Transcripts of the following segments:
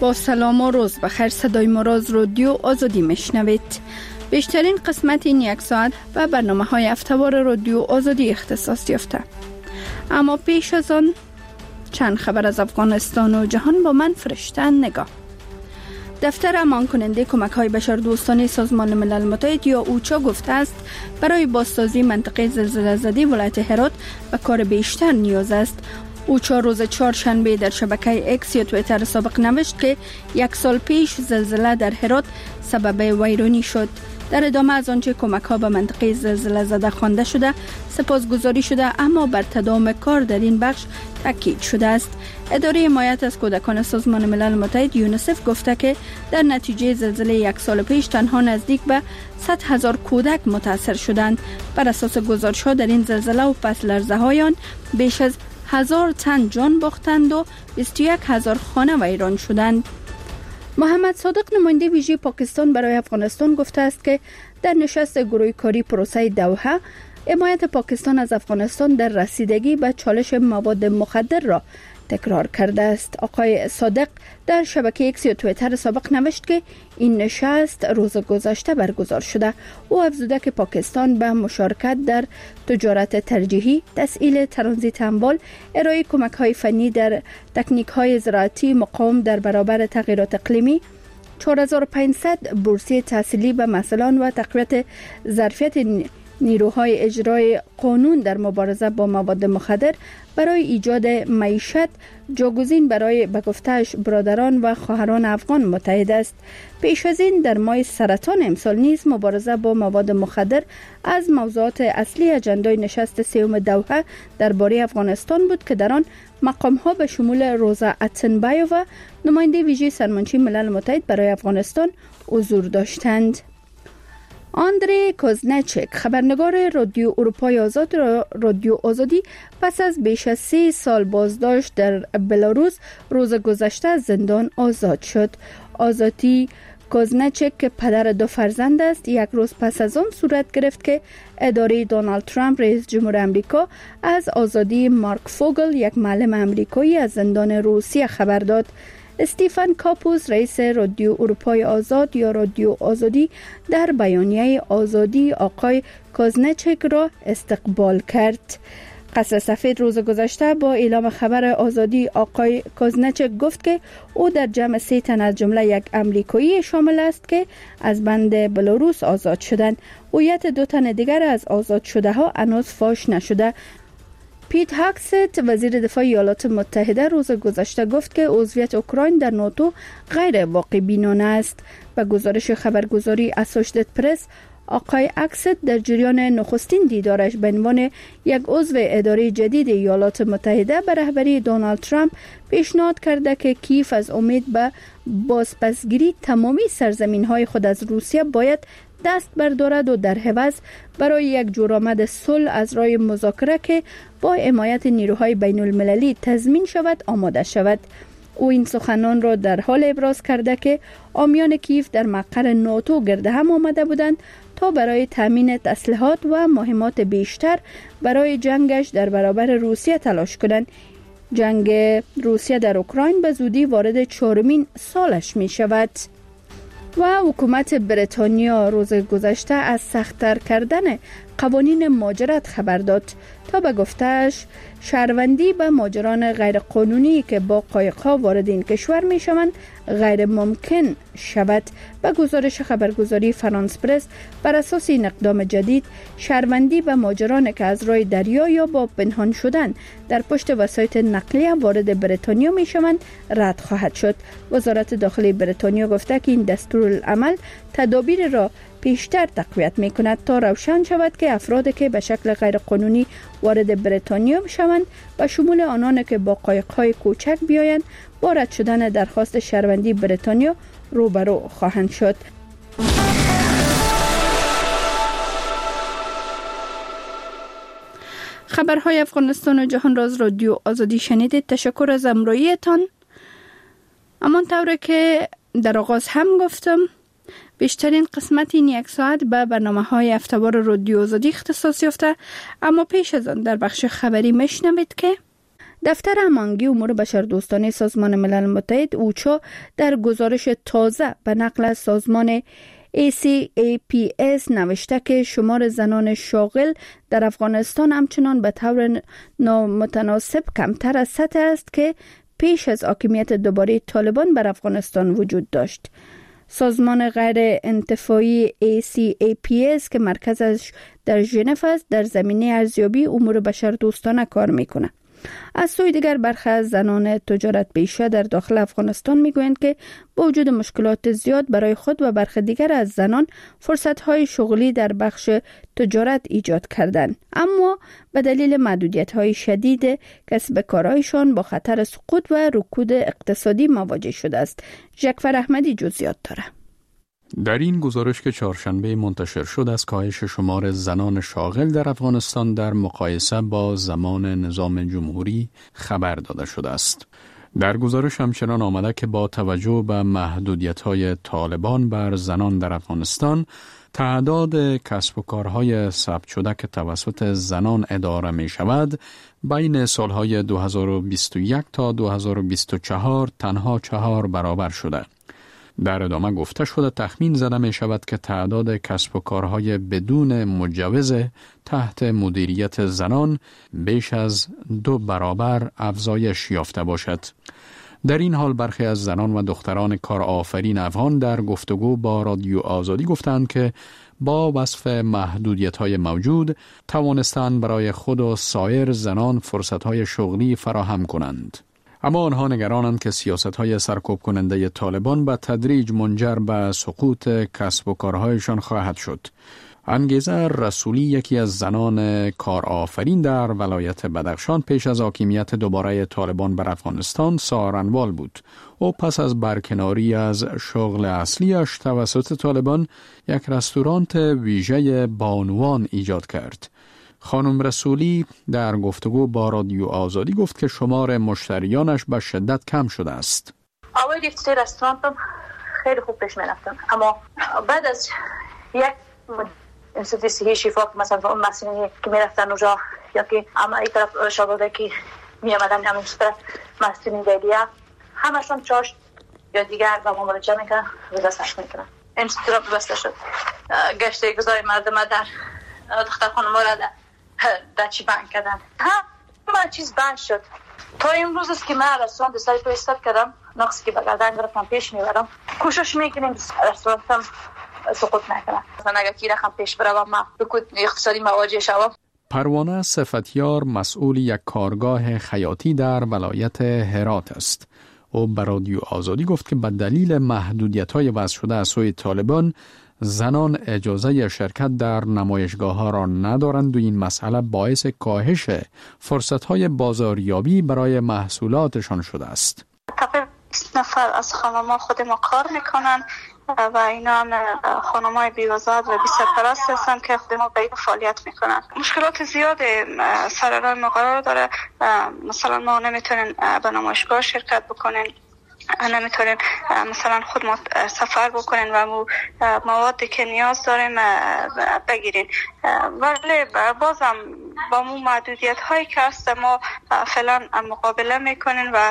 با سلام و روز بخیر. صدای مراز رادیو آزادی میشنوید. بیشترین قسمت این یک ساعت به برنامه‌های هفته‌وار رادیو آزادی اختصاص یافته. اما پیش از آن چند خبر از افغانستان و جهان با من فرشته نگاه. دفتر امان کننده کمک‌های بشردوستانه سازمان ملل متحد یا اوچا گفته است برای بازسازی منطقه زلزله زده ولایت هرات به کار بیشتر نیاز است. اوچا روز چهارشنبه در شبکه اکس یا توییتر سابق نوشت که یک سال پیش زلزله در هرات سبب ویرانی شد. در ادامه از آنچه کمک‌ها به منطقه زلزله زده خوانده شده سپاسگزاری شده، اما بر تداوم کار در این بخش تاکید شده است. اداره حمایت از کودکان سازمان ملل متحد یونیسف گفته که در نتیجه زلزله یک سال پیش تنها نزدیک به 100,000 کودک متاثر شدند. بر اساس گزارش‌ها در این زلزله و پس لرزه‌های آن بیش از 1000 تن جان باختند و 21,000 خانه ویران شدند. محمد صادق نماینده ویژه پاکستان برای افغانستان گفته است که در نشست گروه کاری پروسه دوحه حمایت پاکستان از افغانستان در رسیدگی به چالش مواد مخدر را تکرار کرده است. آقای صادق در شبکه اکس یا توییتر سابق نوشت که این نشست روز گذشته برگزار شده. او افزوده که پاکستان به مشارکت در تجارت ترجیحی، تسهیل ترانزیت اموال، ارائه کمک‌های فنی در تکنیک‌های زراعتی، مقاوم در برابر تغییرات اقلیمی، 4500 بورسیه تحصیلی به مسئولان و تقویت ظرفیت نیروهای اجرای قانون در مبارزه با مواد مخدر برای ایجاد معیشت جاگزین برای به گفته‌اش برادران و خواهران افغان متحد است. پیش از این در ماه سرطان امسال نیز مبارزه با مواد مخدر از موضوعات اصلی اجندای نشست سوم دوحه درباره افغانستان بود که در آن مقام‌ها به شمول روزا اتنبایووا نماینده ویژه سرمنشی ملل متحد برای افغانستان حضور داشتند. آندری کوزنچک خبرنگار رادیو اروپای آزاد رادیو آزادی پس از بیش از 3 سال بازداشت در بلاروس روز گذشته از زندان آزاد شد. آزادی کوزنچک که پدر 2 فرزند است یک روز پس از آن صورت گرفت که اداره دونالد ترامپ رئیس جمهور امریکا از آزادی مارک فوگل یک معلم امریکایی از زندان روسیه خبر داد. استیفن کاپوس رئیس رادیو اروپای آزاد یا رادیو آزادی در بیانیه آزادی آقای کوزنچک را استقبال کرد. قصر سفید روز گذشته با اعلام خبر آزادی آقای کوزنچک گفت که او در جمع 3 تن از جمله یک امریکایی شامل است که از بند بلاروس آزاد شدند. هویت 2 تن دیگر از آزاد شده ها هنوز فاش نشده. پیت هاکست وزیر دفاع ایالات متحده روز گذشته گفت که عضویت اوکراین در ناتو غیر واقع بینانه است. به گزارش خبرگزاری اسوشییتد پرس، آقای اکست در جریان نخستین دیدارش به عنوان یک عضو اداره جدید ایالات متحده به رهبری دونالد ترامپ پیشنهاد کرده که کیف از امید به بازپسگیری تمامی سرزمین‌های خود از روسیه باید دست بردارد و در عوض برای یک جورآمد صلح از راه مذاکره که با حمایت نیروهای بین المللی تضمین شود آماده شود. او این سخنان را در حال ابراز کرده که حامیان کیف در مقر ناتو گرد هم آمده بودند تا برای تامین تسلیحات و مهمات بیشتر برای جنگش در برابر روسیه تلاش کنند. جنگ روسیه در اوکراین به زودی وارد 4مین سالش می شود. و حکومت بریتانیا روز گذشته از سخت‌تر کردن قوانین مهاجرت خبر داد تا به گفته‌اش شهروندی به مهاجران غیرقانونی که با قایق‌ها وارد این کشور می‌شوند غیر ممکن شود. به گزارش خبرگزاری فرانس پرس بر اساس این اقدام جدید شهروندی به مهاجران که از راه دریا یا با پنهان شدن در پشت وسایط نقلیه وارد بریتانیا می‌شوند رد خواهد شد. وزارت داخلی بریتانیا گفته که این دستورالعمل تدابیر را بیشتر تقویت می‌کند تا روشن شود که افرادی که به شکل غیرقانونی وارد بریتانیا می‌شوند و شمول آنان که با قایق‌های کوچک بیایند با رد شدن درخواست شهروندی بریتانیا روبرو خواهند شد. خبرهای افغانستان و جهان را از رادیو آزادی شنیدید. تشکر از همراهیتان. همانطور که در آغاز هم گفتم بیشترین قسمت این یک ساعت به برنامه‌های هفته‌وار رادیو آزادی اختصاص یافته، اما پیش از آن در بخش خبری میشنوید که دفتر هماهنگی امور بشردوستانه سازمان ملل متحد اوچا در گزارش تازه به نقل از سازمان ACAPS نوشته که شمار زنان شاغل در افغانستان همچنان به طور نامتناسب کمتر از سطح است که پیش از حاکمیت دوباره طالبان بر افغانستان وجود داشت. سازمان غیر انتفاعی ACAPS که مرکزش در ژنو است در زمینه ارزیابی امور بشردوستانه کار میکنه. از سوی دیگر برخی از زنان تجارت پیشه در داخل افغانستان میگویند که با وجود مشکلات زیاد برای خود و برخی دیگر از زنان فرصت‌های شغلی در بخش تجارت ایجاد کردند، اما به دلیل محدودیت‌های شدید کسب کارهایشان با خطر سقوط و رکود اقتصادی مواجه شده است. جعفر احمدی جزئیات داره. در این گزارش که چهارشنبه منتشر شد از کاهش شمار زنان شاغل در افغانستان در مقایسه با زمان نظام جمهوری خبر داده شده است. در گزارش همچنان آمده که با توجه به محدودیت‌های طالبان بر زنان در افغانستان، تعداد کسب و کارهای ثبت شده که توسط زنان اداره می شود بین سالهای 2021 تا 2024 تنها 4 برابر شده. در ادامه گفته شده تخمین زده می شود که تعداد کسب و کارهای بدون مجوز تحت مدیریت زنان بیش از 2 برابر افزایش یافته باشد. در این حال برخی از زنان و دختران کارآفرین افغان در گفتگو با رادیو آزادی گفتند که با وصف محدودیت‌های موجود توانستند برای خود و سایر زنان فرصت‌های شغلی فراهم کنند. اما آنها نگرانند که سیاست‌های سرکوب کننده طالبان به تدریج منجر به سقوط کسب و کارهایشان خواهد شد. انگیزه رسولی یکی از زنان کارآفرین در ولایت بدخشان پیش از حاکمیت دوباره طالبان بر افغانستان سارنوال بود. او پس از برکناری از شغل اصلیش توسط طالبان یک رستوران ویژه بانوان ایجاد کرد. خانم رسولی در گفتگو با رادیو آزادی گفت که شمار مشتریانش به شدت کم شده است. اول افتتاح رستورانم خیلی خوب پیش می‌رفتم، اما بعد از یک انستیتوی صحی شفا که مثلا اون مسئله که می‌رفتن اونجا یا که اما این طرف شاگردایی که می‌آمدن همین طرف مسئله دیگه همشون چاش یا دیگر با ما مراجعه می‌کردن و دستش می‌کردن. انستیتوی بسته شد. گشته گذاری مردم در دخترخانه ما را در چی بند کردن. همه چیز بند شد. تا امروز است که من رستوران دستاری تو استاد کردم، نقصی که بگردن گرفتم پیش میبرم. کوشش میکنیم رستورانم سقوط نکنه. مثلا اگر کی رقم پیش بروم من رکود اقتصادی مواجه شوم. پروانه صفتیار مسئول یک کارگاه خیاطی در ولایت هرات است. او به رادیو آزادی گفت که به دلیل محدودیت‌های وضع شده از سوی طالبان زنان اجازه شرکت در نمایشگاه‌ها را ندارند و این مسئله باعث کاهش فرصت‌های بازاریابی برای محصولاتشان شده است. تقریباً 20 نفر از خانم‌ها خود ما کار میکنن و اینا خانم‌های بی‌وزارت و بی‌سرپرست هستن که خود ما به این فعالیت میکنن. مشکلات زیاد سر راه ما قرار داره. مثلا ما نمیتونیم به نمایشگاه شرکت بکنیم، نمیتونیم مثلا خود ما سفر بکنین و موادی که نیاز داریم بگیرین، ولی بازم با مو محدودیت هایی که هست ما فعلا مقابله میکنین و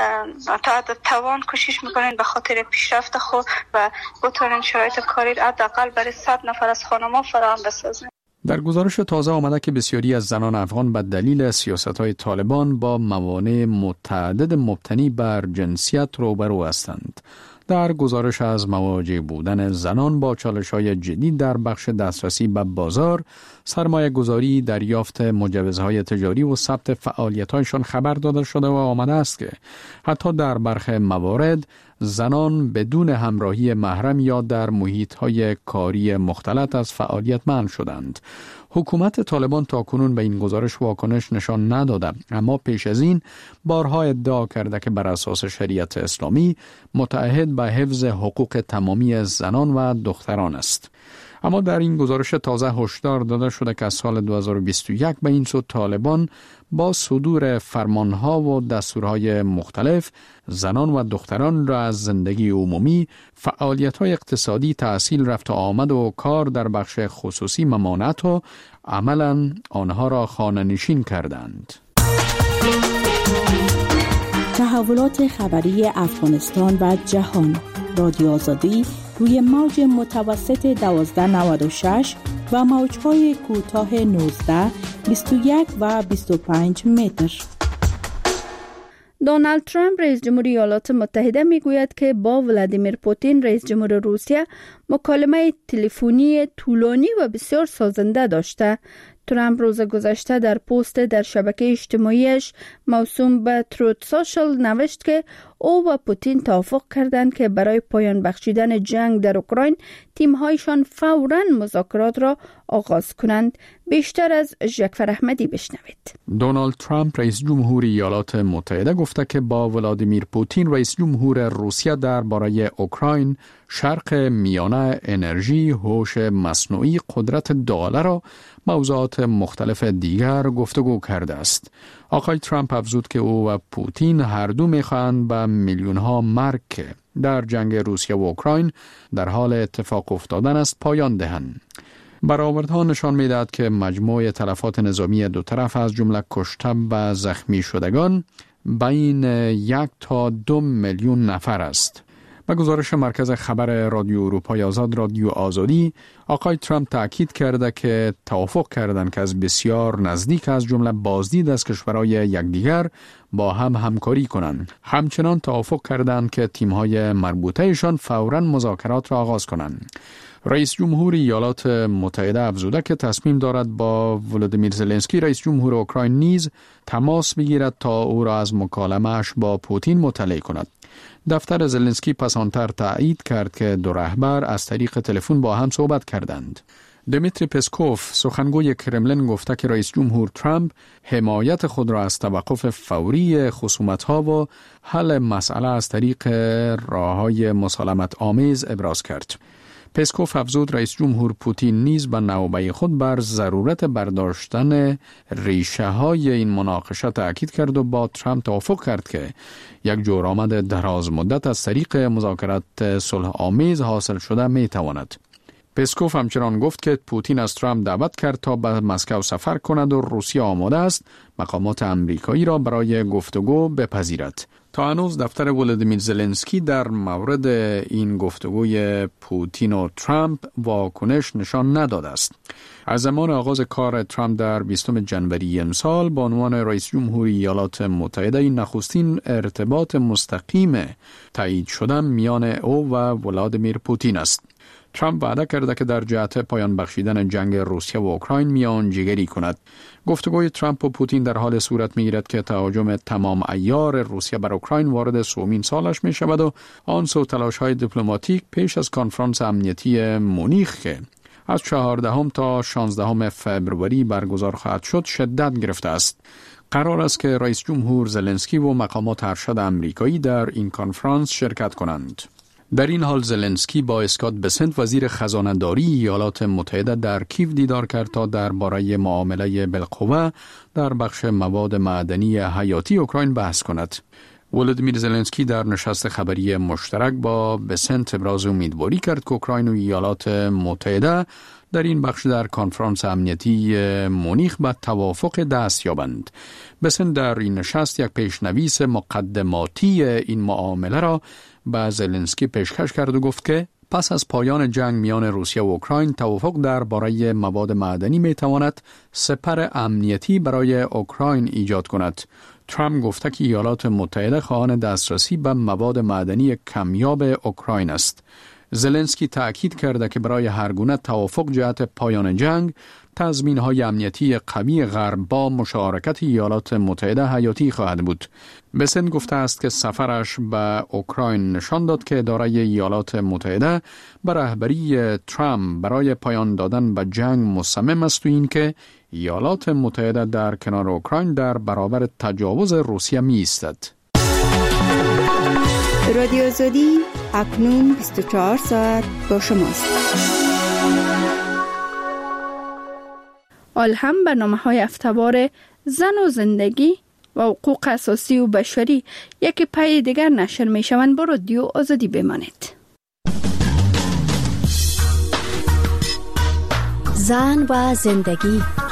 تا توان کوشش میکنین به خاطر پیشرفت خود و بتونین شرایط کاری حداقل برای 100 نفر از خانم‌ها فراهم بسازین. در گزارش تازه آمده که بسیاری از زنان افغان به دلیل سیاست‌های طالبان با موانع متعدد مبتنی بر جنسیت روبرو هستند. در گزارش از مواجه بودن زنان با چالش‌های جدید در بخش دسترسی به بازار، سرمایه گذاری، دریافت مجوزهای تجاری و ثبت فعالیت‌هایشان خبر داده شده و آمده است که حتی در برخی موارد زنان بدون همراهی محرم یا در محیط‌های کاری مختلط از فعالیت منع شدند. حکومت طالبان تاکنون به این گزارش واکنش نشان نداده، اما پیش از این بارها ادعا کرده که بر اساس شریعت اسلامی متعهد به حفظ حقوق تمامی زنان و دختران است. اما در این گزارش تازه هشدار داده شده که از سال 2021 به این سو طالبان با صدور فرمانها و دستورهای مختلف زنان و دختران را از زندگی عمومی، فعالیت‌های اقتصادی، تحصیل، رفت و آمد و کار در بخش خصوصی ممانعت و عملاً آنها را خانه‌نشین کردند. تحولات خبری افغانستان و جهان. رادیو آزادی روی موج متوسط 1296 و موج‌های کوتاه 19، 21 و 25 متر. دونالد ترامپ رئیس جمهور ایالات متحده میگوید که با ولادیمیر پوتین رئیس جمهور روسیه مکالمه تلفنی طولانی و بسیار سازنده داشته. ترامپ روز گذشته در پست در شبکه اجتماعیش موسوم به تروت سوشل نوشت که او و پوتین توافق کردند که برای پایان بخشیدن جنگ در اوکراین تیم‌هایشان فوراً مذاکرات را آغاز کنند. بیشتر از جعفر احمدی بشنوید. دونالد ترامپ رئیس جمهور ایالات متحده گفته که با ولادیمیر پوتین رئیس جمهور روسیه درباره اوکراین، شرق میانه، انرژی، هوش مصنوعی، قدرت دلار و موضوعات مختلف دیگر گفتگو کرده است. آقای ترامپ افزود که او و پوتین هر دو می‌خواهند به میلیون‌ها مرگ که در جنگ روسیه و اوکراین در حال اتفاق افتادن است پایان دهند. برآوردها نشان می‌دهد که مجموع تلفات نظامی دو طرف از جمله کشته و زخمی شدگان بین 1 تا 2 میلیون نفر است. با گزارش مرکز خبر رادیو اروپای آزاد رادیو آزادی، آقای ترامپ تاکید کرده که توافق کردند که از بسیار نزدیک از جمله بازدید از کشورهای یکدیگر با هم همکاری کنند. همچنان توافق کردند که تیم‌های مربوطه‌شان فوراً مذاکرات را آغاز کنند. رئیس جمهور ایالات متحده افزوده که تصمیم دارد با ولادیمیر زلنسکی رئیس جمهور اوکراین نیز تماس بگیرد تا او را از مکالمه‌اش با پوتین مطلع کند. دفتر زلنسکی پس آنتر تایید کرد که دو رهبر از طریق تلفن با هم صحبت کردند. دمیتری پسکوف سخنگوی کرملین گفته که رئیس جمهور ترامپ حمایت خود را از توقف فوری خصومت‌ها و حل مسئله از طریق راه‌های مسالمت آمیز ابراز کرد. پسکوف افزود رئیس جمهور پوتین نیز به نوبه خود بر ضرورت برداشتن ریشه های این مناقشه تاکید کرد و با ترامپ توافق کرد که یک جورآمد دراز مدت از طریق مذاکرات صلح آمیز حاصل شده می تواند. پسکوف همچنان گفت که پوتین از ترامپ دعوت کرد تا به مسکو سفر کند و روسیه آماده است مقامات آمریکایی را برای گفتگو بپذیرد. تا هنوز دفتر ولادیمیر زلنسکی در مورد این گفتگوی پوتین و ترامپ واکنش نشان نداده است. از زمان آغاز کار ترامپ در 20 جنوری امسال با عنوان رئیس جمهور ایالات متحده این نخستین ارتباط مستقیم تایید شده میان او و ولادیمیر پوتین است. ترامپ وعده کرده که در جهت پایان بخشیدن جنگ روسیه و اوکراین میانجیگری کند. گفتگوی ترامپ و پوتین در حال صورت میگیرد که تهاجم تمام عیار روسیه بر اوکراین وارد 3مین سالش می شود و آن سو تلاش‌های دیپلماتیک پیش از کنفرانس امنیتی مونیخ که از 14 تا 16 فبروری برگزار خواهد شد شدت گرفته است. قرار است که رئیس جمهور زلنسکی و مقامات ارشد آمریکایی در این کنفرانس شرکت کنند. در این حال زلنسکی با اسکات بسنت وزیر خزانه‌داری ایالات متحده در کیو دیدار کرد تا درباره معامله بالقوه در بخش مواد معدنی حیاتی اوکراین بحث کند. ولادیمیر زلنسکی در نشست خبری مشترک با بسنت ابراز امیدواری کرد که اوکراین و ایالات متحده در این بخش در کنفرانس امنیتی مونیخ به توافق دست یابند. بسنت در این نشست یک پیشنویس مقدماتی این معامله را به زلنسکی پیشکش کرد و گفت که پس از پایان جنگ میان روسیه و اوکراین توافق درباره مواد معدنی می تواند سپر امنیتی برای اوکراین ایجاد کند. ترامپ گفته که ایالات متحده خواهان دسترسی به مواد معدنی کمیاب اوکراین است. زلنسکی تأکید کرده که برای هر گونه توافق جهت پایان جنگ تضمین‌های امنیتی قوی غرب با مشارکت ایالات متحده حیاتی خواهد بود. بسنت گفته است که سفرش به اوکراین نشان داد که اداره ایالات متحده به رهبری ترامپ برای پایان دادن به جنگ مصمم است و این که ایالات متحده در کنار اوکراین در برابر تجاوز روسیه می ایستد. رادیو آزادی اکنون 24 ساعت با شماست. هم برنامه‌های هفته‌وار زن و زندگی و حقوق اساسی و بشری یکی پای دیگر نشر می‌شوند. با رادیو آزادی بمانید. زن و زندگی